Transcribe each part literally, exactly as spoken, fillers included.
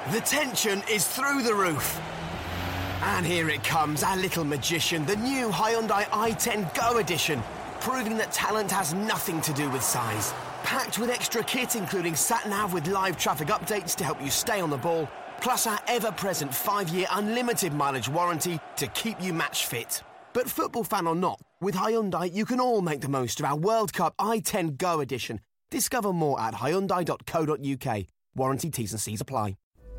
The tension is through the roof. And here it comes, our little magician, the new Hyundai i ten Go Edition, proving that talent has nothing to do with size. Packed with extra kit, including sat-nav with live traffic updates to help you stay on the ball, plus our ever-present five-year unlimited mileage warranty to keep you match fit. But football fan or not, with Hyundai you can all make the most of our World Cup i ten Go Edition. Discover more at hyundai dot co dot uk. Warranty T's and C's apply.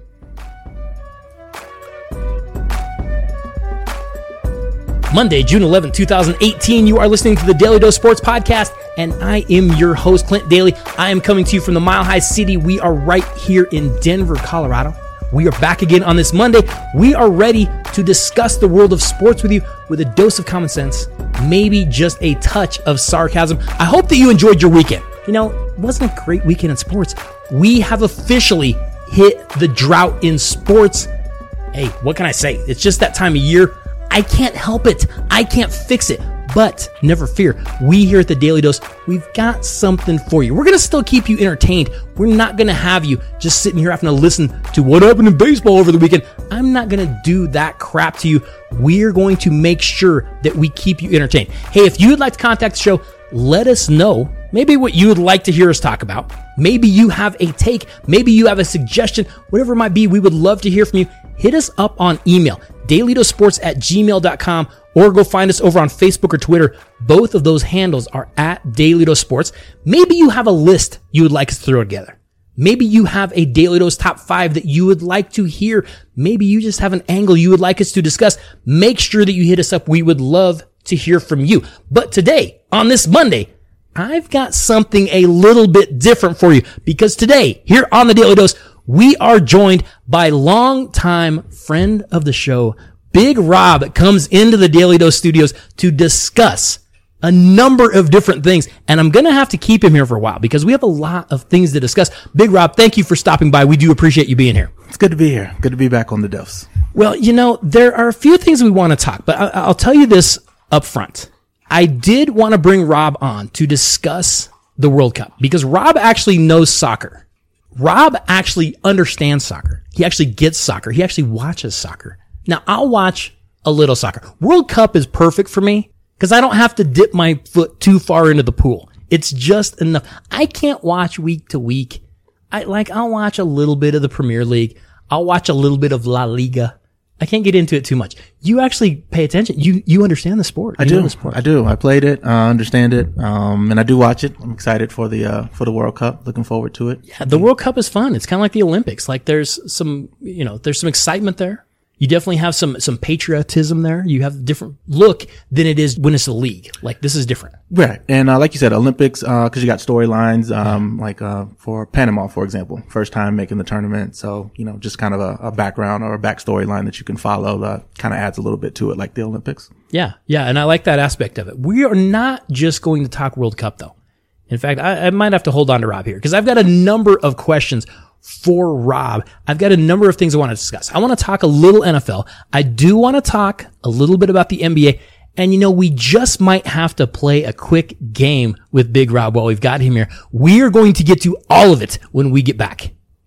Monday, June eleventh, twenty eighteen, you are listening to the Daily Dose Sports Podcast, and I am your host, Clint Daly. I am coming to you from the Mile High City. We are right here in Denver, Colorado. We are back again on this Monday. We are ready to discuss the world of sports with you with a dose of common sense, maybe just a touch of sarcasm. I hope that you enjoyed your weekend. You know, it wasn't a great weekend in sports. We have officially hit the drought in sports. Hey, what can I say? It's just that time of year. I can't help it. I can't fix it. But never fear, we here at the Daily Dose, we've got something for you. We're going to still keep you entertained. We're not going to have you just sitting here having to listen to what happened in baseball over the weekend. I'm not going to do that crap to you. We're going to make sure that we keep you entertained. Hey, if you would like to contact the show, let us know maybe what you would like to hear us talk about. Maybe you have a take. Maybe you have a suggestion. Whatever it might be, we would love to hear from you. Hit us up on email, dailydosports at gmail dot com, or go find us over on Facebook or Twitter. Both of those handles are at Daily Dose Sports. Maybe you have a list you would like us to throw together. Maybe you have a Daily Dose top five that you would like to hear. Maybe you just have an angle you would like us to discuss. Make sure that you hit us up. We would love to hear from you. But today, on this Monday, I've got something a little bit different for you, because today, here on the Daily Dose, we are joined by longtime friend of the show, Big Rob, comes into the Daily Dose studios to discuss a number of different things. And I'm going to have to keep him here for a while because we have a lot of things to discuss. Big Rob, thank you for stopping by. We do appreciate you being here. It's good to be here. Good to be back on the Dose. Well, you know, there are a few things we want to talk, but I- I'll tell you this up front. I did want to bring Rob on to discuss the World Cup because Rob actually knows soccer. Rob actually understands soccer. He actually gets soccer. He actually watches soccer. Now, I'll watch a little soccer. World Cup is perfect for me because I don't have to dip my foot too far into the pool. It's just enough. I can't watch week to week. I like, I'll watch a little bit of the Premier League. I'll watch a little bit of La Liga. I can't get into it too much. You actually pay attention. You you understand the sport. I you do. know the sport. I do. I played it. I understand it. Um, and I do watch it. I'm excited for the uh, for the World Cup. Looking forward to it. Yeah, the World Cup is fun. It's kind of like the Olympics. Like there's some, you know, there's some excitement there. You definitely have some some patriotism there. You have a different look than it is when it's a league. Like this is different. Right. And uh, like you said, Olympics, uh, cause you got storylines, um, like, uh, for Panama, for example, first time making the tournament. So, you know, just kind of a, a background or a backstory line that you can follow that kind of adds a little bit to it, like the Olympics. Yeah. Yeah. And I like that aspect of it. We are not just going to talk World Cup though. In fact, I, I might have to hold on to Rob here because I've got a number of questions for Rob. I've got a number of things I want to discuss. I want to talk a little N F L. I do want to talk a little bit about the N B A. And you know, we just might have to play a quick game with Big Rob while we've got him here. We are going to get to all of it when we get back.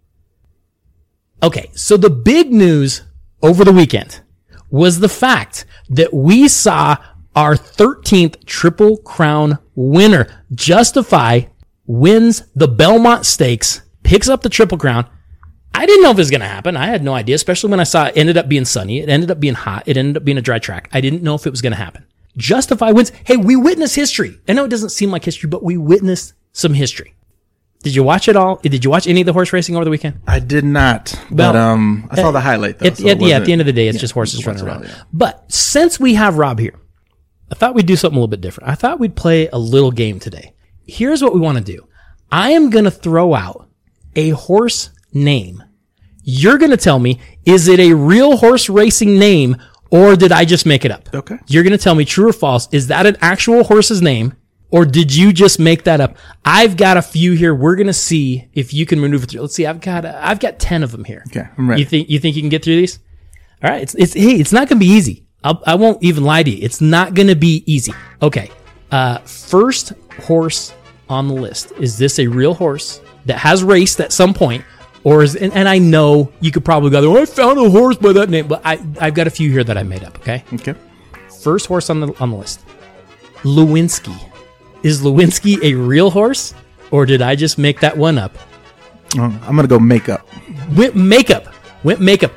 Okay, so the big news over the weekend was the fact that we saw our thirteenth Triple Crown winner. Justify wins the Belmont Stakes, picks up the Triple Crown. I didn't know if it was going to happen. I had no idea, especially when I saw it ended up being sunny. It ended up being hot. It ended up being a dry track. I didn't know if it was going to happen. Justify wins. Hey, we witnessed history. I know it doesn't seem like history, but we witnessed some history. Did you watch it all? Did you watch any of the horse racing over the weekend? I did not, well, but um, I saw the highlight though. At, so at, yeah, at the end of the day, it's yeah, just horses running around. Yeah. But since we have Rob here, I thought we'd do something a little bit different. I thought we'd play a little game today. Here's what we want to do. I am going to throw out a horse name. You're going to tell me, is it a real horse racing name or did I just make it up? Okay. You're going to tell me true or false. Is that an actual horse's name or did you just make that up? I've got a few here. We're going to see if you can maneuver through. Let's see. I've got, uh, I've got ten of them here. Okay. I'm ready. You think, you think you can get through these? All right. It's, it's, hey, it's not going to be easy. I'll, I won't even lie to you. It's not going to be easy. Okay. Uh, first horse on the list. Is this a real horse that has raced at some point, Or is, and, and I know you could probably go, oh, I found a horse by that name, but I, I've got a few here that I made up, okay? Okay. First horse on the on the list. Lewinsky. Is Lewinsky a real horse? Or did I just make that one up? Oh, I'm going to go makeup. Went makeup. Went makeup.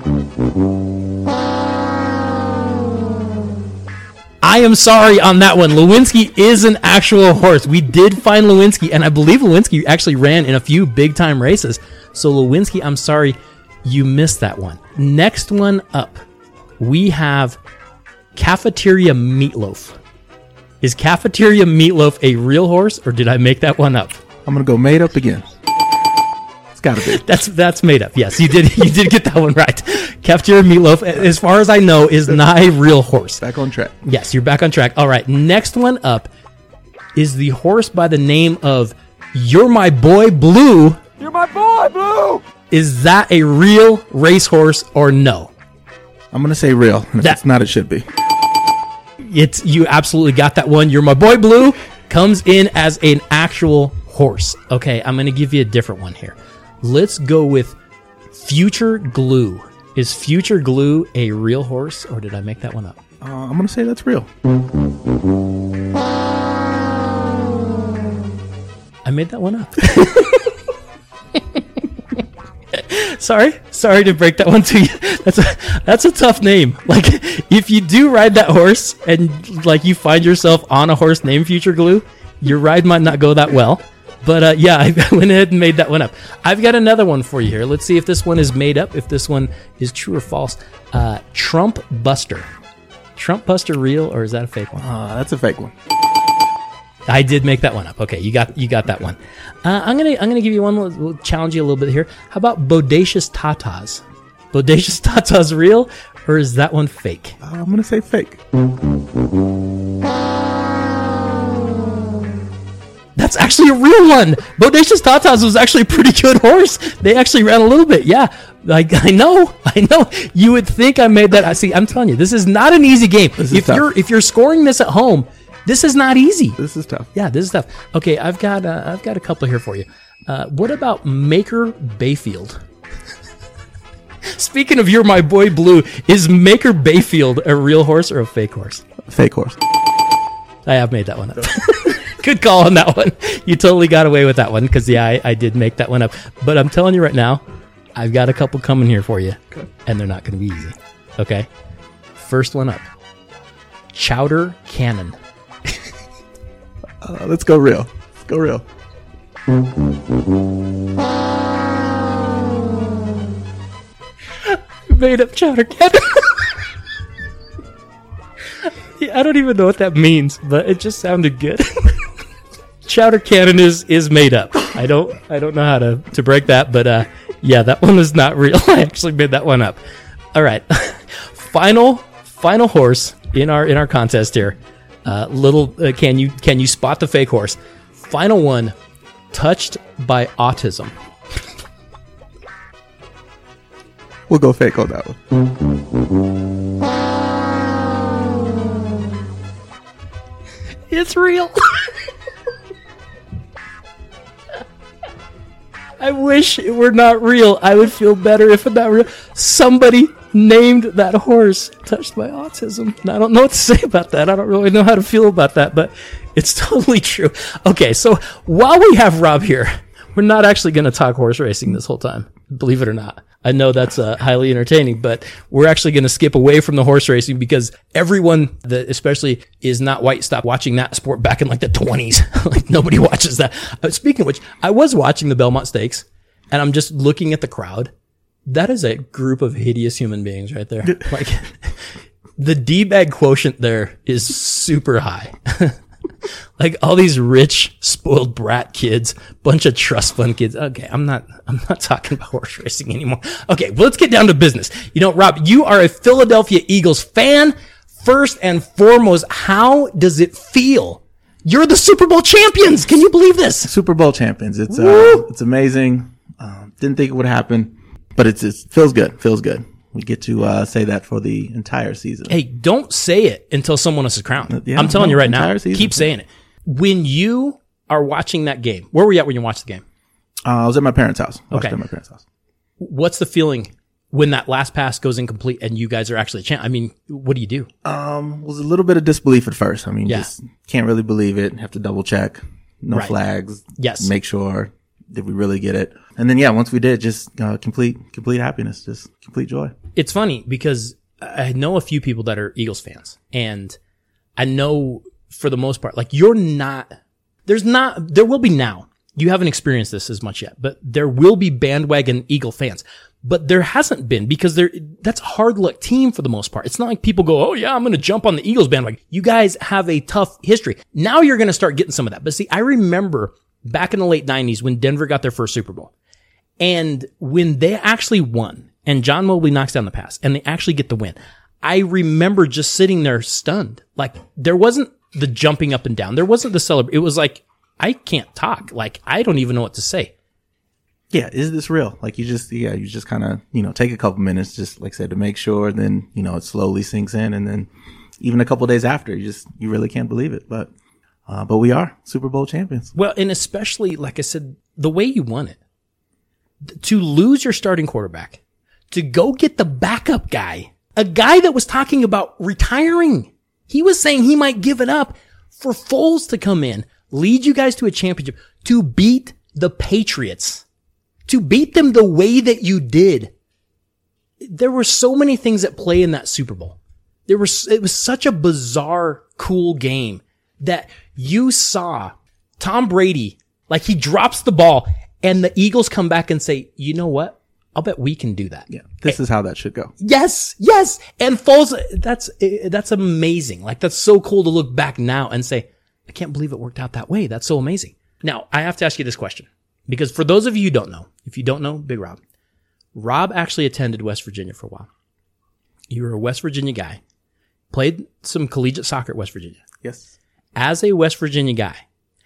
I am sorry on that one. Lewinsky is an actual horse. We did find Lewinsky, and I believe Lewinsky actually ran in a few big-time races. So Lewinsky, I'm sorry, you missed that one. Next one up, we have Cafeteria Meatloaf. Is Cafeteria Meatloaf a real horse, or did I make that one up? I'm going to go made up again. It's got to be. That's that's made up. Yes, you did you did get that one right. Cafeteria Meatloaf, as far as I know, is not a real horse. Back on track. Yes, you're back on track. All right, next one up is the horse by the name of You're My Boy Blue. You're my boy, Blue! Is that a real racehorse or no? I'm going to say real. And if That- it's not, it should be. It's you absolutely got that one. You're My Boy Blue comes in as an actual horse. Okay, I'm going to give you a different one here. Let's go with Future Glue. Is Future Glue a real horse, or did I make that one up? Uh, I'm going to say that's real. I made that one up. Sorry, sorry to break that one to you. That's a that's a tough name. Like, if you do ride that horse and like you find yourself on a horse named Future Glue, your ride might not go that well. But uh, yeah, I went ahead and made that one up. I've got another one for you here. Let's see if this one is made up. If this one is true or false. Uh, Trump Buster. Trump Buster real, or is that a fake one? Uh, that's a fake one. I did make that one up. Okay, you got you got that one. Uh, I'm gonna I'm gonna give you one. We'll, we'll challenge you a little bit here. How about Bodacious Tatas? Bodacious Tatas real, or is that one fake? Uh, I'm going to say fake. That's actually a real one. Bodacious Tatas was actually a pretty good horse. They actually ran a little bit. Yeah, like I know, I know. You would think I made that. I see. I'm telling you, this is not an easy game. This is If tough. you're if you're scoring this at home, this is not easy. This is tough. Yeah, this is tough. Okay, I've got uh, I've got a couple here for you. Uh, what about Maker Bayfield? Speaking of You're My Boy Blue, is Maker Bayfield a real horse or a fake horse? Fake horse. I have made that one up. Good call on that one. You totally got away with that one because, yeah, I, I did make that one up. But I'm telling you right now, I've got a couple coming here for you, and they're not going to be easy. Okay? First one up. Chowder Cannon. Uh, let's go real. Let's go real. Made up Chowder Cannon. Yeah, I don't even know what that means, but it just sounded good. Chowder Cannon is is made up. I don't I don't know how to, to break that, but uh, yeah, that one was not real. I actually made that one up. All right, final final horse in our in our contest here. Uh, little uh, can you can you spot the fake horse? Final one, touched by autism. We'll go fake on that one. It's real. I wish it were not real. I would feel better if it not real. Somebody named that horse touched by autism. And I don't know what to say about that. I don't really know how to feel about that, but it's totally true. Okay, so while we have Rob here, we're not actually going to talk horse racing this whole time, believe it or not. I know that's uh, highly entertaining, but we're actually going to skip away from the horse racing because everyone that especially is not white stopped watching that sport back in like the twenties. Like nobody watches that. Uh, speaking of which, I was watching the Belmont Stakes and I'm just looking at the crowd. That is a group of hideous human beings right there. Like the D-bag quotient there is super high. Like all these rich, spoiled brat kids, bunch of trust fund kids. Okay, I'm not, I'm not talking about horse racing anymore. Okay, well, let's get down to business. You know, Rob, you are a Philadelphia Eagles fan. First and foremost, how does it feel? You're the Super Bowl champions. Can you believe this? Super Bowl champions. It's uh, it's amazing. Uh, didn't think it would happen, but it's it feels good. Feels good. We get to uh, say that for the entire season. Hey, don't say it until someone else is crowned. Yeah, I'm telling no, you right now. entire season. Keep saying it. When you are watching that game, where were you at when you watched the game? Uh, I was at my parents' house. I watched Okay. it at my parents' house. What's the feeling when that last pass goes incomplete and you guys are actually champ? I mean, what do you do? Um, was a little bit of disbelief at first. I mean, Yeah. just can't really believe it. Have to double check. No Right. flags. Yes. Make sure. Did we really get it? And then, yeah, once we did, just uh, complete, complete happiness, just complete joy. It's funny because I know a few people that are Eagles fans, and I know for the most part, like you're not, there's not, there will be now. You haven't experienced this as much yet, but there will be bandwagon Eagle fans. But there hasn't been because there, that's a hard luck team for the most part. It's not like people go, oh yeah, I'm going to jump on the Eagles bandwagon. You guys have a tough history. Now you're going to start getting some of that. But see, I remember back in the late nineties when Denver got their first Super Bowl and when they actually won and John Mobley knocks down the pass and they actually get the win. I remember just sitting there stunned. Like there wasn't the jumping up and down. There wasn't the celebration. It was like, I can't talk. Like I don't even know what to say. Yeah, is this real? Like you just, yeah, you just kind of, you know, take a couple minutes, just like I said, to make sure. Then, you know, it slowly sinks in. And then even a couple days after, you just, you really can't believe it. But, uh, but we are Super Bowl champions. Well, and especially, like I said, the way you won it, to lose your starting quarterback, to go get the backup guy, a guy that was talking about retiring. He was saying he might give it up for Foles to come in, lead you guys to a championship, to beat the Patriots. To beat them the way that you did. There were so many things at play in that Super Bowl. There was, it was such a bizarre, cool game that you saw Tom Brady, like he drops the ball and the Eagles come back and say, you know what? I'll bet we can do that. Yeah. This is how that should go. Yes. Yes. And Foles, that's, that's amazing. Like that's so cool to look back now and say, I can't believe it worked out that way. That's so amazing. Now I have to ask you this question. Because for those of you who don't know, if you don't know Big Rob, Rob actually attended West Virginia for a while. You were a West Virginia guy, played some collegiate soccer at West Virginia. Yes. As a West Virginia guy,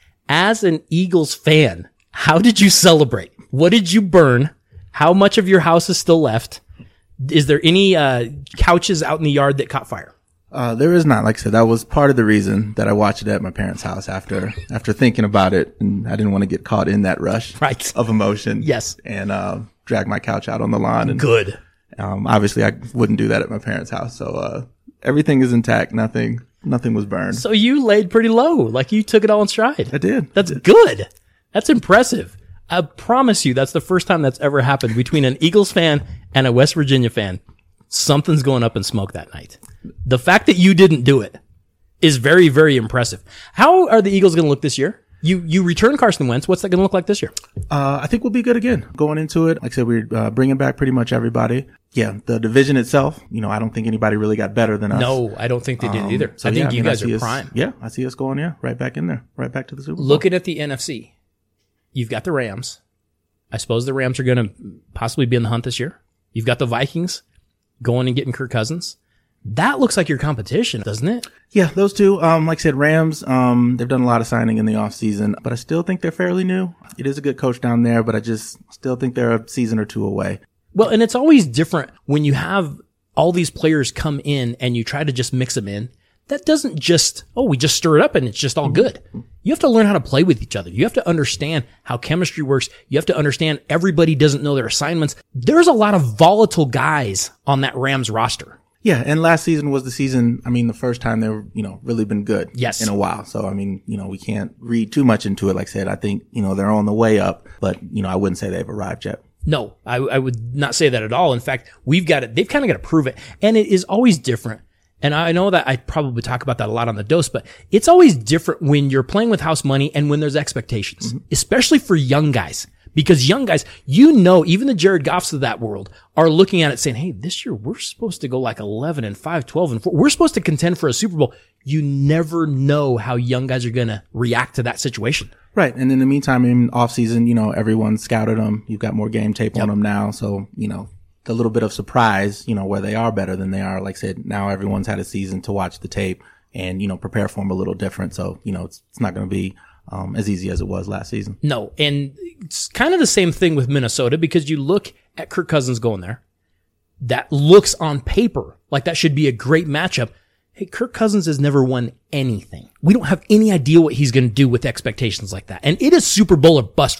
as an Eagles fan, how did you celebrate? What did you burn? How much of your house is still left? Is there any uh, couches out in the yard that caught fire? Uh, there is not. Like I said, that was part of the reason that I watched it at my parents' house after, after thinking about it. And I didn't want to get caught in that rush Right. of emotion. Yes. And, uh, drag my couch out on the lawn. And, Good. um, obviously I wouldn't do that at my parents' house. So, uh, everything is intact. Nothing, nothing was burned. So you laid pretty low, like you took it all in stride. I did. That's good. That's impressive. I promise you that's the first time that's ever happened between an Eagles fan and a West Virginia fan. Something's going up in smoke that night. The fact that you didn't do it is very, very impressive. How are the Eagles going to look this year? You you return Carson Wentz. What's that going to look like this year? Uh, I think we'll be good again going into it. Like I said, we're uh, bringing back pretty much everybody. Yeah, the division itself, you know, I don't think anybody really got better than us. No, I don't think they did Um, either. so I think yeah, you mean, guys see are us- prime. Yeah, I see us going, yeah, right back in there, right back to the Super Bowl. Looking at the N F C, you've got the Rams. I suppose the Rams are going to possibly be in the hunt this year. You've got the Vikings going and getting Kirk Cousins. That looks like your competition, doesn't it? Yeah, those two. Um, like I said, Rams, um, they've done a lot of signing in the offseason, but I still think they're fairly new. It is a good coach down there, but I just still think they're a season or two away. Well, and it's always different when you have all these players come in and you try to just mix them in. That doesn't just, oh, we just stir it up and it's just all good. You have to learn how to play with each other. You have to understand how chemistry works. You have to understand everybody doesn't know their assignments. There's a lot of volatile guys on that Rams roster. Yeah, and last season was the season, I mean, the first time they were, you know, really been good. Yes. In a while. So, I mean, you know, we can't read too much into it. Like I said, I think, you know, they're on the way up, but, you know, I wouldn't say they've arrived yet. No, I, I would not say that at all. In fact, we've got it. They've kind of got to prove it. And it is always different. And I know that I probably talk about that a lot on the dose, but it's always different when you're playing with house money and when there's expectations, mm-hmm. especially for young guys. Because young guys, you know, even the Jared Goffs of that world are looking at it saying, hey, this year we're supposed to go like eleven and five, twelve and four. We're supposed to contend for a Super Bowl. You never know how young guys are going to react to that situation. Right. And in the meantime, in off season, you know, everyone scouted them. You've got more game tape yep. on them now. So, you know, the little bit of surprise, you know, where they are better than they are. Like I said, now everyone's had a season to watch the tape and, you know, prepare for them a little different. So, you know, it's, it's not going to be Um, as easy as it was last season. No. And it's kind of the same thing with Minnesota because you look at Kirk Cousins going there. That looks on paper like that should be a great matchup. Hey, Kirk Cousins has never won anything. We don't have any idea what he's going to do with expectations like that. And it is Super Bowl or bust for them.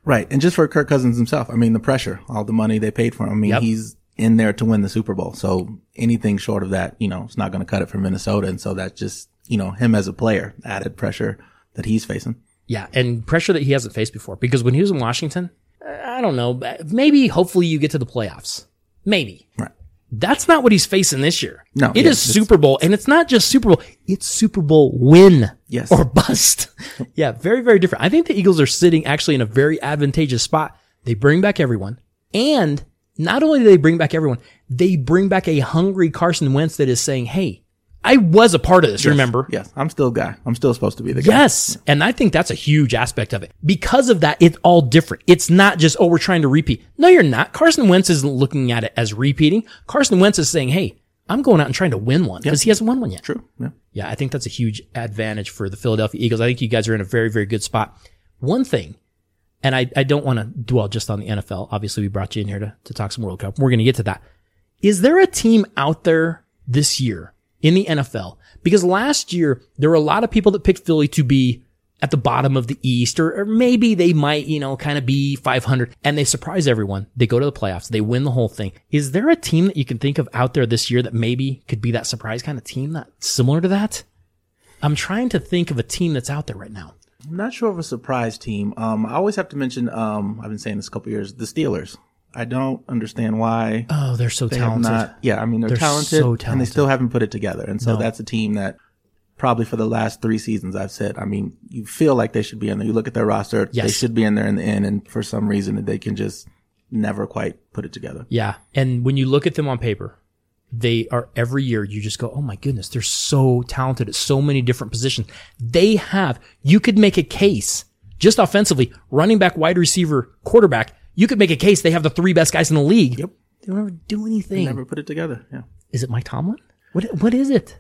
Right. And just for Kirk Cousins himself, I mean, the pressure, all the money they paid for him. I mean, Yep. he's in there to win the Super Bowl. So anything short of that, you know, it's not going to cut it for Minnesota. And so that's just, you know, him as a player, added pressure that he's facing. Yeah, and pressure that he hasn't faced before. Because when he was in Washington, I don't know, maybe hopefully you get to the playoffs. Maybe. Right. That's not what he's facing this year. No, It yeah, is it's- Super Bowl, and it's not just Super Bowl, it's Super Bowl win. Yes. Or bust. Yeah, very, very different. I think the Eagles are sitting actually in a very advantageous spot. They bring back everyone, and not only do they bring back everyone, they bring back a hungry Carson Wentz that is saying, hey, I was a part of this, Yes. remember? Yes. I'm still a guy. I'm still supposed to be the guy. Yes. And I think that's a huge aspect of it. Because of that, it's all different. It's not just, oh, we're trying to repeat. No, you're not. Carson Wentz isn't looking at it as repeating. Carson Wentz is saying, hey, I'm going out and trying to win one because he hasn't won one yet. True. Yeah. Yeah, I think that's a huge advantage for the Philadelphia Eagles. I think you guys are in a very, very good spot. One thing, and I, I don't want to dwell just on the N F L. Obviously, we brought you in here to, to talk some World Cup. We're going to get to that. Is there a team out there this year in the N F L? Because last year, there were a lot of people that picked Philly to be at the bottom of the East, or, or maybe they might, you know, kind of be five hundred, and they surprise everyone. They go to the playoffs. They win the whole thing. Is there a team that you can think of out there this year that maybe could be that surprise kind of team that's similar to that? I'm trying to think of a team that's out there right now. I'm not sure of a surprise team. Um, I always have to mention, um, I've been saying this a couple of years, the Steelers. I don't understand why. Oh, they're so They have talented. not, yeah, I mean, they're, They're talented, so and they talented. still haven't put it together. And so No. that's a team that probably for the last three seasons I've said, I mean, you feel like they should be in there. You look at their roster, Yes. they should be in there in the end. And for some reason they can just never quite put it together. Yeah. And when you look at them on paper, they are every year you just go, oh my goodness, they're so talented at so many different positions. They have, you could make a case just offensively, running back, wide receiver, quarterback. You could make a case they have the three best guys in the league. Yep. They don't ever do They anything. never put it together. Yeah. Is it Mike Tomlin? What, what is it?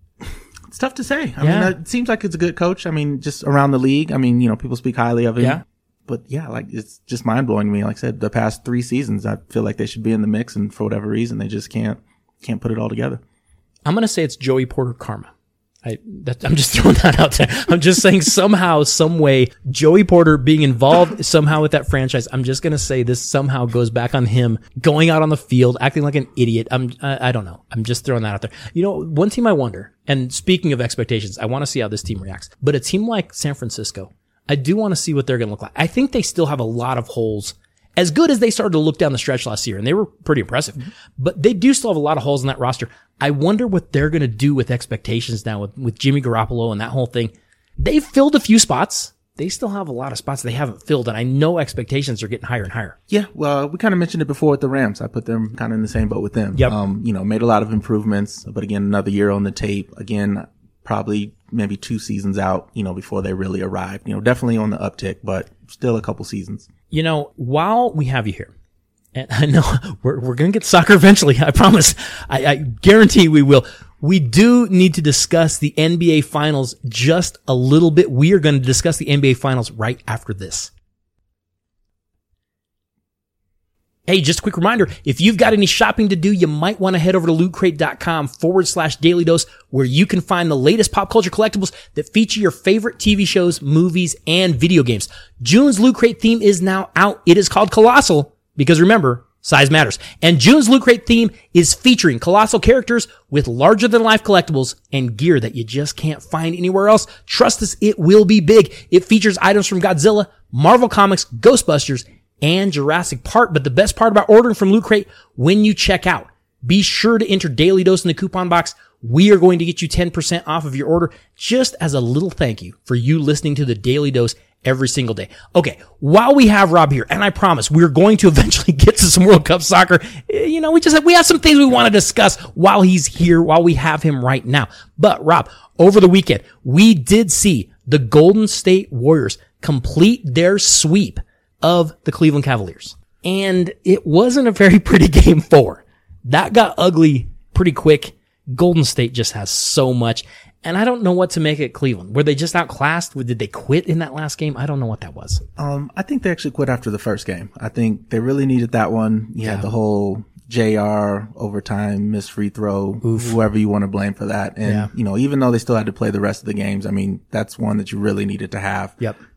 It's tough to say. I Yeah. mean, it seems like it's a good coach. I mean, just around the league. I mean, you know, people speak highly of him. Yeah. But yeah, like it's just mind blowing to me. Like I said, the past three seasons, I feel like they should be in the mix, and for whatever reason, they just can't can't put it all together. I'm going to say it's Joey Porter karma. I, that, I'm just throwing that out there. I'm just saying somehow, some way, Joey Porter being involved somehow with that franchise. I'm just going to say this somehow goes back on him going out on the field, acting like an idiot. I'm, I, I don't know. I'm just throwing that out there. You know, one team I wonder, and speaking of expectations, I want to see how this team reacts, but a team like San Francisco, I do want to see what they're going to look like. I think they still have a lot of holes. As good as they started to look down the stretch last year, and they were pretty impressive, mm-hmm. but they do still have a lot of holes in that roster. I wonder what they're going to do with expectations now with, with Jimmy Garoppolo and that whole thing. They've filled a few spots. They still have a lot of spots they haven't filled, and I know expectations are getting higher and higher. Yeah, well, we kind of mentioned it before with the Rams. I put them kind of in the same boat with them. Yep. Um, you know, made a lot of improvements, but again, another year on the tape. Again, probably maybe two seasons out, you know, before they really arrived. You know, definitely on the uptick, but still a couple seasons. You know, while we have you here, and I know we're we're going to get to soccer eventually, I promise. I, I guarantee we will. We do need to discuss the N B A Finals just a little bit. We are going to discuss the N B A Finals right after this. Hey, just a quick reminder, if you've got any shopping to do, you might want to head over to lootcrate.com forward slash daily dose, where you can find the latest pop culture collectibles that feature your favorite T V shows, movies, and video games. June's Loot Crate theme is now out. It is called Colossal, because remember, size matters. And June's Loot Crate theme is featuring colossal characters with larger-than-life collectibles and gear that you just can't find anywhere else. Trust us, it will be big. It features items from Godzilla, Marvel Comics, Ghostbusters, and Jurassic Park. But the best part about ordering from Loot Crate, when you check out, be sure to enter Daily Dose in the coupon box. We are going to get you ten percent off of your order just as a little thank you for you listening to the Daily Dose every single day. Okay, while we have Rob here, and I promise we're going to eventually get to some World Cup soccer, you know, we just have, we have some things we want to discuss while he's here, while we have him right now. But Rob, over the weekend, we did see the Golden State Warriors complete their sweep of the Cleveland Cavaliers. And it wasn't a very pretty game four. That got ugly pretty quick. Golden State just has so much. And I don't know what to make at Cleveland. Were they just outclassed? Did they quit in that last game? I don't know what that was. Um, I think they actually quit after the first game. I think they really needed that one. You Yeah. had the whole J R overtime, missed free throw, Oof. whoever you want to blame for that. And, Yeah. you know, even though they still had to play the rest of the games, I mean, that's one that you really needed to have. Yep.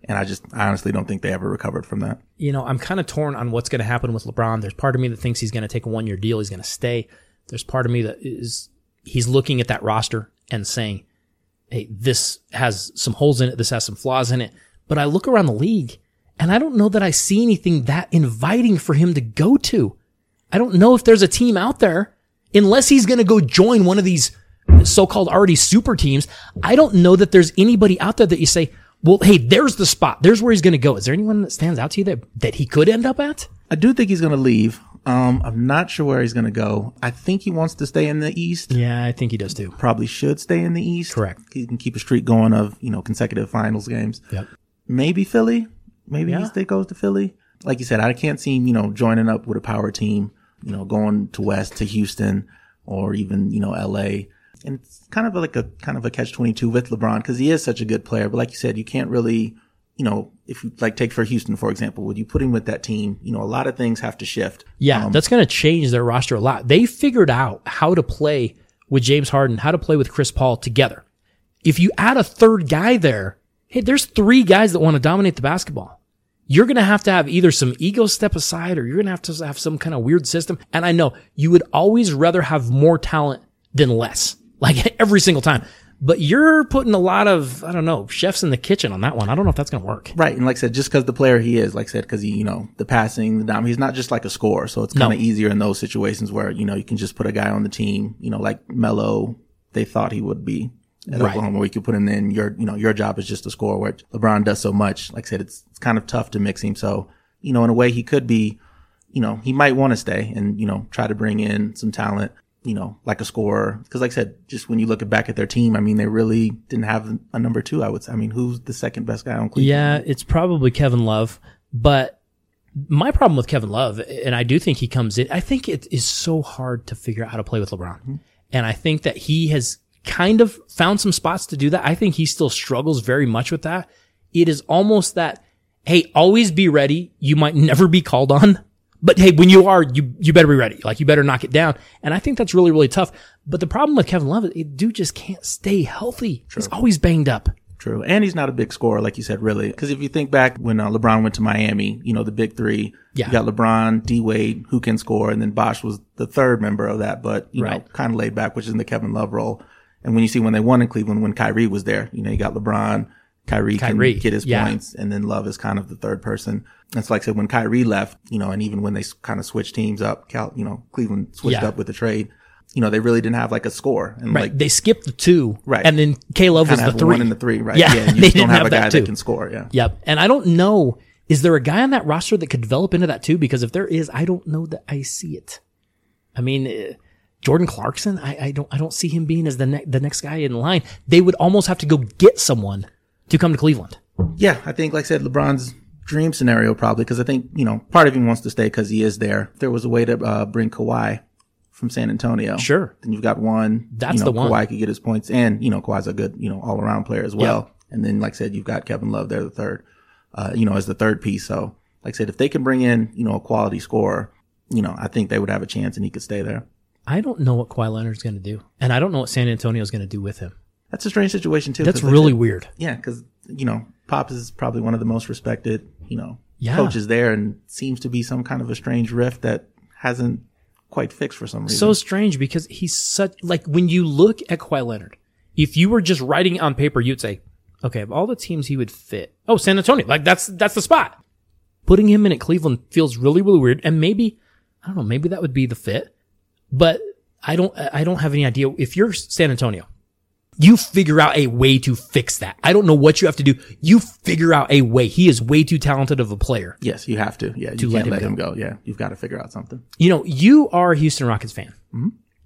And I just, I honestly don't think they ever recovered from that. You know, I'm kind of torn on what's going to happen with LeBron. There's part of me that thinks he's going to take a one-year deal. He's going to stay. There's part of me that is, he's looking at that roster and saying, hey, this has some holes in it. This has some flaws in it. But I look around the league and I don't know that I see anything that inviting for him to go to. I don't know if there's a team out there, unless he's going to go join one of these so-called already super teams. I don't know that there's anybody out there that you say, well, hey, there's the spot. There's where he's going to go. Is there anyone that stands out to you that, that he could end up at? I do think he's going to leave. Um, I'm not sure where he's going to go. I think he wants to stay in the East. Yeah, I think he does too. Probably should stay in the East. Correct. He can keep a streak going of, you know, consecutive finals games. Yep. Maybe Philly. Maybe Yeah. he stay goes to Philly. Like you said, I can't see him, you know, joining up with a power team, you know, going to West to Houston or even, you know, L A. And it's kind of like a kind of a catch twenty-two with LeBron because he is such a good player. But like you said, you can't really, you know, if you like take for Houston, for example, would you put him with that team? You know, a lot of things have to shift. Yeah, Um, that's going to change their roster a lot. They figured out how to play with James Harden, how to play with Chris Paul together. If you add a third guy there, hey, there's three guys that want to dominate the basketball. You're going to have to have either some ego step aside or you're going to have to have some kind of weird system. And I know you would always rather have more talent than less, like every single time. But you're putting a lot of, I don't know, chefs in the kitchen on that one. I don't know if that's going to work. Right. And like I said, just because the player he is, like I said, because he, you know, the passing, the dom, he's not just like a scorer. So it's kind of No. easier in those situations where, you know, you can just put a guy on the team, you know, like Melo, they thought he would be at Right. Oklahoma, where you could put him in. Your, you know, your job is just to score, where LeBron does so much. Like I said, it's, it's kind of tough to mix him. So, you know, in a way he could be, you know, he might want to stay and, you know, try to bring in some talent, you know, like a scorer. Cause like I said, just when you look back at their team, I mean, they really didn't have a number two, I would say. I mean, who's the second best guy on Cleveland? Yeah, it's probably Kevin Love. But my problem with Kevin Love, and I do think he comes in, I think it is so hard to figure out how to play with LeBron. Mm-hmm. And I think that he has kind of found some spots to do that. I think he still struggles very much with that. It is almost that, hey, always be ready. You might never be called on. But hey, when you are, you, you better be ready. Like, you better knock it down. And I think that's really, really tough. But the problem with Kevin Love is, it dude just can't stay healthy. True. He's always banged up. True. And he's not a big scorer, like you said, really. Because if you think back when uh, LeBron went to Miami, you know, the big three, Yeah. you got LeBron, D-Wade, who can score, and then Bosh was the third member of that, but, you Right. know, kind of laid back, which is in the Kevin Love role. And when you see when they won in Cleveland, when Kyrie was there, you know, you got LeBron, Kyrie, Kyrie, can get his yeah. points, and then Love is kind of the third person. And so like I said, when Kyrie left, you know, and even when they kind of switched teams up, Cal, you know, Cleveland switched Yeah. up with the trade, you know, they really didn't have like a score. And Right. like, they skipped the two. Right. And then K-Love was kind the of three. one and the three, right? Yeah. and you they just don't didn't have, have a guy that too. that can score, yeah. Yep. And I don't know, is there a guy on that roster that could develop into that too? Because if there is, I don't know that I see it. I mean, uh, Jordan Clarkson, I, I don't, I don't see him being as the ne- the next guy in line. They would almost have to go get someone to come to Cleveland. Yeah, I think, like I said, LeBron's dream scenario probably, because I think, you know, part of him wants to stay because he is there. If there was a way to uh, bring Kawhi from San Antonio, Sure. then you've got one. That's you know, the one. Kawhi could get his points, and, you know, Kawhi's a good, you know, all-around player as well. And then, like I said, you've got Kevin Love there, the third, uh, you know, as the third piece. So, like I said, if they can bring in, you know, a quality scorer, you know, I think they would have a chance and he could stay there. I don't know what Kawhi Leonard's going to do. And I don't know what San Antonio's going to do with him. That's a strange situation, too. That's 'cause, like I really said, weird. Yeah, because, you know, Pop is probably one of the most respected, you know, Yeah. coaches there, and seems to be some kind of a strange rift that hasn't quite fixed for some reason. So strange because he's such, like, when you look at Kawhi Leonard, if you were just writing it on paper, you'd say, okay, of all the teams he would fit, oh, San Antonio, like that's, that's the spot. Putting him in at Cleveland feels really, really weird. And maybe, I don't know, maybe that would be the fit, but I don't, I don't have any idea. If you're San Antonio, you figure out a way to fix that. I don't know what you have to do. You figure out a way. He is way too talented of a player. Yes, you have to. Yeah, you To can't let him let go. him go. Yeah, you've got to figure out something. You know, you are a Houston Rockets fan. Mm-hmm.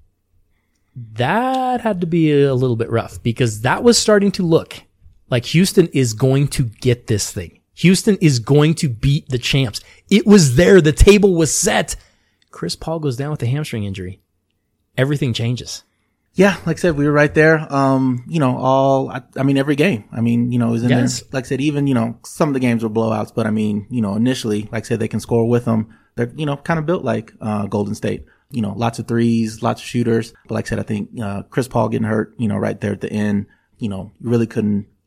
That had to be a little bit rough because that was starting to look like Houston is going to get this thing. Houston is going to beat the champs. It was there. The table was set. Chris Paul goes down with a hamstring injury. Everything changes. Yeah, like I said, we were right there. Um, you know, all, I, I mean, every game. I mean, you know, it was in Yes. there. Like I said, even, you know, some of the games were blowouts, but I mean, you know, initially, like I said, they can score with them. They're, you know, kind of built like, uh, Golden State. You know, lots of threes, lots of shooters. But like I said, I think, uh, Chris Paul getting hurt, you know, right there at the end, you know, you really couldn't,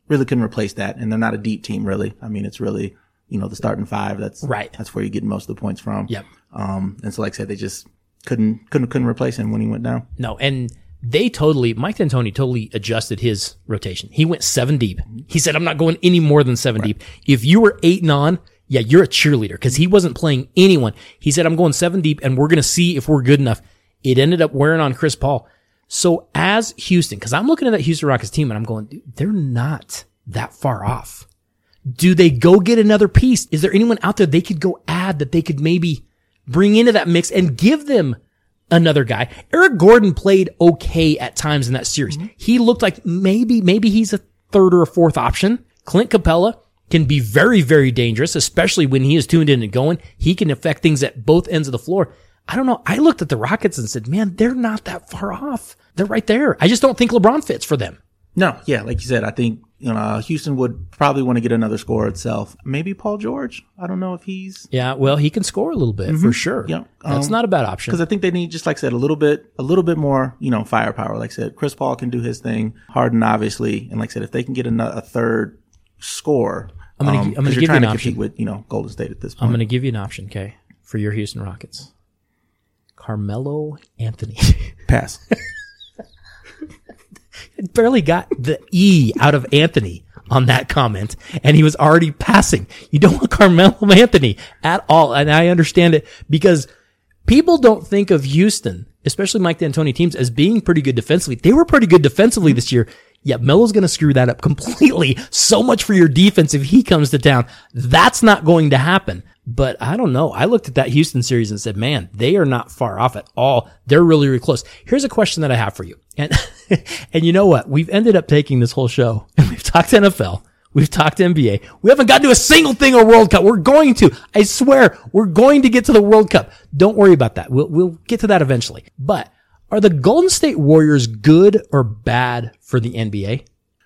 really couldn't replace that. And they're not a deep team, really. I mean, it's really, you know, the starting five. That's right. That's where you get most of the points from. Yep. Um, and so, like I said, they just couldn't, couldn't, couldn't replace him when he went down. No. And they totally, Mike D'Antoni totally adjusted his rotation. He went seven deep. He said, I'm not going any more than seven right. deep. If you were eight and on, yeah, you're a cheerleader, because he wasn't playing anyone. He said, I'm going seven deep and we're going to see if we're good enough. It ended up wearing on Chris Paul. So as Houston, because I'm looking at that Houston Rockets team and I'm going, dude, they're not that far off. Do they go get another piece? Is there anyone out there they could go add that they could maybe bring into that mix and give them another guy? Eric Gordon played okay at times in that series. Mm-hmm. He looked like maybe, maybe he's a third or a fourth option. Clint Capella can be very, very dangerous, especially when he is tuned in and going. He can affect things at both ends of the floor. I don't know. I looked at the Rockets and said, man, they're not that far off. They're right there. I just don't think LeBron fits for them. No, yeah, like you said, I think, you know, uh, Houston would probably want to get another scorer itself. Maybe Paul George. I don't know if he's. Yeah, well, he can score a little bit mm-hmm. for sure. Yeah, um, that's not a bad option. Because I think they need, just like I said, a little bit, a little bit more, you know, firepower. Like I said, Chris Paul can do his thing. Harden, obviously, and like I said, if they can get a, a third score, I'm going um, to give you trying an to option compete with, you know, Golden State at this point. I'm going to give you an option, okay, for your Houston Rockets. Carmelo Anthony. Pass. Barely got the E out of Anthony on that comment, and he was already passing. You don't want Carmelo Anthony at all, and I understand it, because people don't think of Houston, especially Mike D'Antoni teams, as being pretty good defensively. They were pretty good defensively this year. Yeah, Melo's going to screw that up completely. So much for your defense if he comes to town. That's not going to happen. But I don't know. I looked at that Houston series and said, man, they are not far off at all. They're really, really close. Here's a question that I have for you. And, and you know what? We've ended up taking this whole show and we've talked N F L. We've talked N B A. We haven't gotten to a single thing on World Cup. We're going to. I swear, we're going to get to the World Cup. Don't worry about that. We'll, we'll get to that eventually. But are the Golden State Warriors good or bad for the N B A?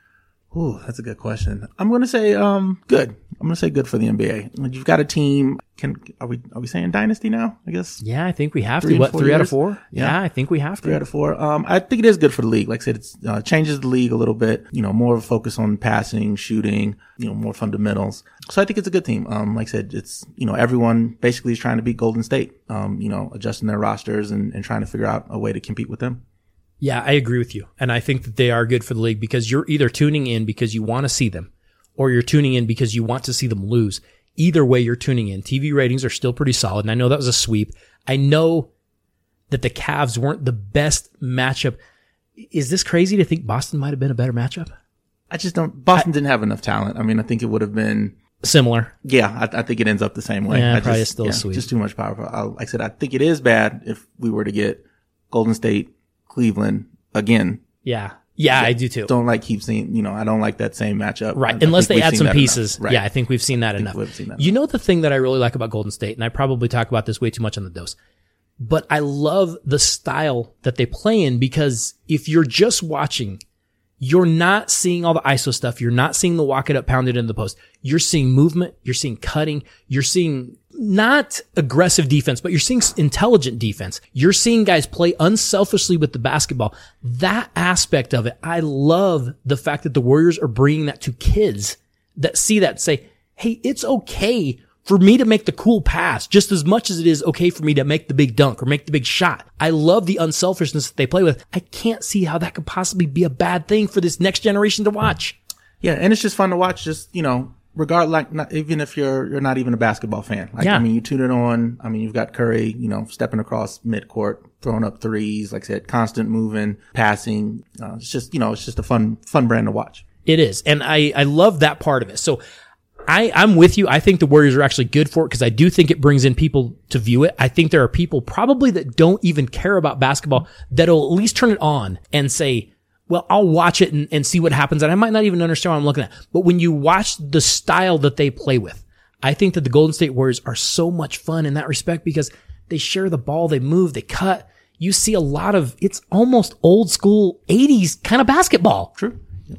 Ooh, that's a good question. I'm going to say, um, good. I'm going to say good for the N B A. You've got a team. Can, are we, are we saying dynasty now? I guess. Yeah, I think we have to. What, three years? out of four? Yeah. yeah, I think we have to. Three out of four. Um, I think it is good for the league. Like I said, it uh, changes the league a little bit. You know, more of a focus on passing, shooting, you know, more fundamentals. So I think it's a good team. Um, like I said, it's, you know, everyone basically is trying to beat Golden State, um, you know, adjusting their rosters and, and trying to figure out a way to compete with them. Yeah, I agree with you. And I think that they are good for the league, because you're either tuning in because you want to see them, or you're tuning in because you want to see them lose. Either way, you're tuning in. T V ratings are still pretty solid. And I know that was a sweep. I know that the Cavs weren't the best matchup. Is this crazy to think Boston might have been a better matchup? I just don't, Boston I, didn't have enough talent. I mean, I think it would have been similar. Yeah, I, I think it ends up the same way. Yeah, I probably just, still yeah, sweet. Just too much power. I, like I said, I think it is bad if we were to get Golden State, Cleveland again. Yeah. Yeah, I do too. Don't like keep seeing, you know, I don't like that same matchup. Right. I, Unless I they add some pieces. Right. Yeah, I think we've seen that enough. Seen that you enough. know the thing that I really like about Golden State, and I probably talk about this way too much on the dose, but I love the style that they play in, because if you're just watching, you're not seeing all the I S O stuff. You're not seeing the walk it up, pound it into the post. You're seeing movement. You're seeing cutting. You're seeing not aggressive defense, but you're seeing intelligent defense. You're seeing guys play unselfishly with the basketball. That aspect of it, I love the fact that the Warriors are bringing that to kids that see that and say, hey, it's okay for me to make the cool pass just as much as it is okay for me to make the big dunk or make the big shot. I love the unselfishness that they play with. I can't see how that could possibly be a bad thing for this next generation to watch. Yeah, and it's just fun to watch, just, you know, regard, like, not, even if you're, you're not even a basketball fan. Like, yeah. I mean, you tune it on. I mean, you've got Curry, you know, stepping across midcourt, throwing up threes, like I said, constant moving, passing. Uh, it's just, you know, it's just a fun, fun brand to watch. It is. And I, I love that part of it. So I, I'm with you. I think the Warriors are actually good for it, because I do think it brings in people to view it. I think there are people probably that don't even care about basketball that'll at least turn it on and say, well, I'll watch it and, and see what happens. And I might not even understand what I'm looking at. But when you watch the style that they play with, I think that the Golden State Warriors are so much fun in that respect, because they share the ball, they move, they cut. You see a lot of, it's almost old school eighties kind of basketball. True.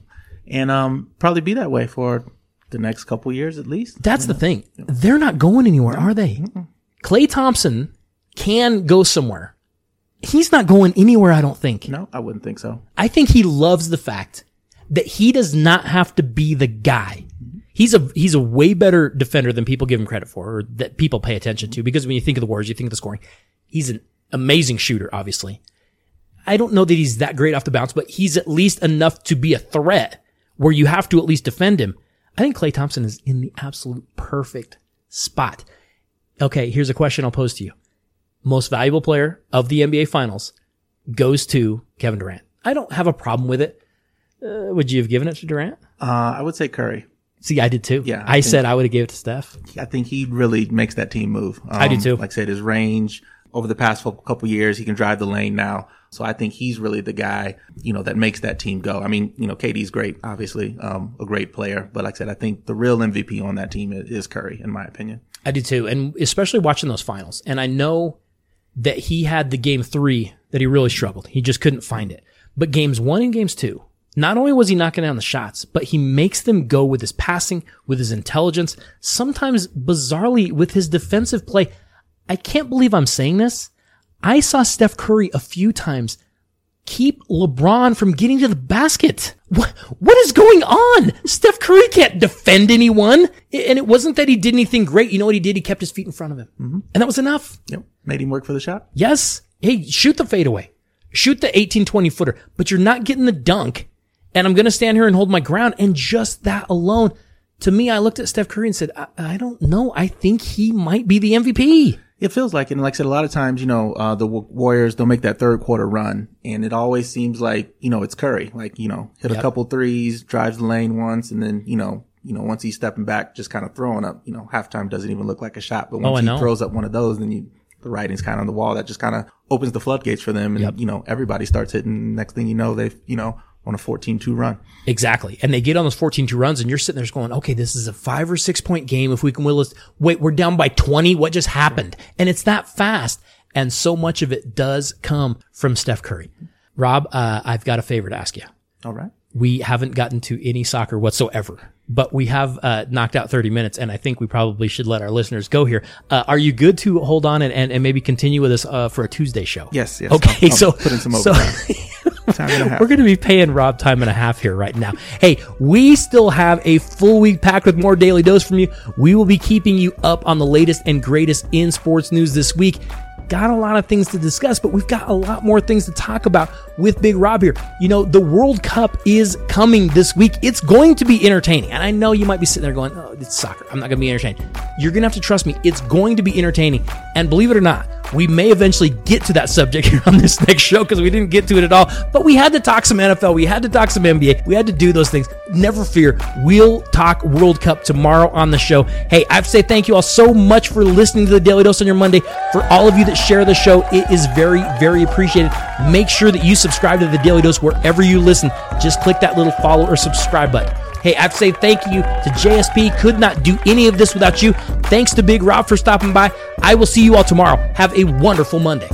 And um, probably be that way for the next couple years at least. That's the thing. They're not going anywhere, are they? Mm-mm. Klay Thompson can go somewhere. He's not going anywhere, I don't think. No, I wouldn't think so. I think he loves the fact that he does not have to be the guy. He's a he's a way better defender than people give him credit for, or that people pay attention to, because when you think of the Warriors, you think of the scoring. He's an amazing shooter, obviously. I don't know that he's that great off the bounce, but he's at least enough to be a threat where you have to at least defend him. I think Klay Thompson is in the absolute perfect spot. Okay, here's a question I'll pose to you. Most valuable player of the N B A Finals goes to Kevin Durant. I don't have a problem with it. Uh, would you have given it to Durant? Uh, I would say Curry. See, I did too. Yeah, I, I said I would have gave it to Steph. I think he really makes that team move. Um, I do too. Like I said, his range over the past couple years, he can drive the lane now. So I think he's really the guy, you know, that makes that team go. I mean, you know, K D's great, obviously, um, a great player. But like I said, I think the real M V P on that team is Curry, in my opinion. I do too. And especially watching those finals. And I know that he had the game three that he really struggled. He just couldn't find it. But games one and games two, not only was he knocking down the shots, but he makes them go with his passing, with his intelligence, sometimes bizarrely with his defensive play. I can't believe I'm saying this. I saw Steph Curry a few times keep LeBron from getting to the basket. What, what is going on? Steph Curry can't defend anyone. And it wasn't that he did anything great. You know what he did? He kept his feet in front of him. Mm-hmm. And that was enough. Yep. Made him work for the shot. Yes. Hey, shoot the fadeaway. Shoot the eighteen, twenty footer, but you're not getting the dunk. And I'm going to stand here and hold my ground. And just that alone, to me, I looked at Steph Curry and said, I, I don't know. I think he might be the M V P. It feels like it. And like I said, a lot of times, you know, uh, the Warriors, they'll make that third quarter run. And it always seems like, you know, it's Curry. Like, you know, hit a yep. couple threes, drives the lane once. And then, you know, you know, once he's stepping back, just kind of throwing up, you know, halftime doesn't even look like a shot. But once oh, he throws up one of those, then you, the writing's kind of on the wall. That just kind of opens the floodgates for them. And, yep. you know, everybody starts hitting. Next thing you know, they've, you know, on a fourteen two run. Exactly. And they get on those fourteen two runs and you're sitting there just going, okay, this is a five or six point game. If we can will this, wait, we're down by twenty. What just happened? And it's that fast. And so much of it does come from Steph Curry. Rob, uh, I've got a favor to ask you. All right. We haven't gotten to any soccer whatsoever, but we have, uh, knocked out thirty minutes. And I think we probably should let our listeners go here. Uh, are you good to hold on and, and, and maybe continue with us, uh, for a Tuesday show? Yes. Yes. Okay. I'll, I'll so, put in some so, time and a half. We're going to be paying Rob time and a half here right now. Hey, we still have a full week packed with more Daily Dose from you. We will be keeping you up on the latest and greatest in sports news this week. Got a lot of things to discuss, but we've got a lot more things to talk about with Big Rob here. You know, the World Cup is coming this week. It's going to be entertaining. And I know you might be sitting there going, oh, it's soccer. I'm not going to be entertained. You're going to have to trust me. It's going to be entertaining. And believe it or not, we may eventually get to that subject here on this next show because we didn't get to it at all. But we had to talk some N F L. We had to talk some N B A. We had to do those things. Never fear. We'll talk World Cup tomorrow on the show. Hey, I have to say thank you all so much for listening to the Daily Dose on your Monday. For all of you that share the show, it is very, very appreciated. Make sure that you subscribe to the Daily Dose wherever you listen. Just click that little follow or subscribe button. Hey, I have to say thank you to J S P. Could not do any of this without you. Thanks to Big Rob for stopping by. I will see you all tomorrow. Have a wonderful Monday.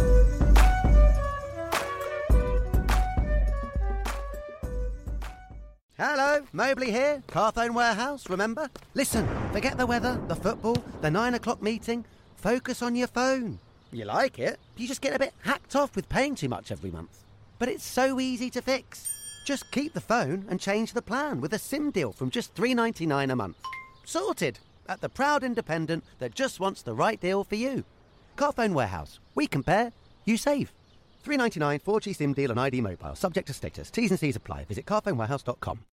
Hello, Mobley here, Carphone Warehouse, remember? Listen, forget the weather, the football, the nine o'clock meeting. Focus on your phone. You like it, you just get a bit hacked off with paying too much every month. But it's so easy to fix. Just keep the phone and change the plan with a SIM deal from just three dollars and ninety-nine cents a month. Sorted! At the proud independent that just wants the right deal for you. Carphone Warehouse. We compare, you save. three dollars and ninety-nine cents, four G SIM deal and I D mobile. Subject to status. T's and C's apply. Visit carphone warehouse dot com.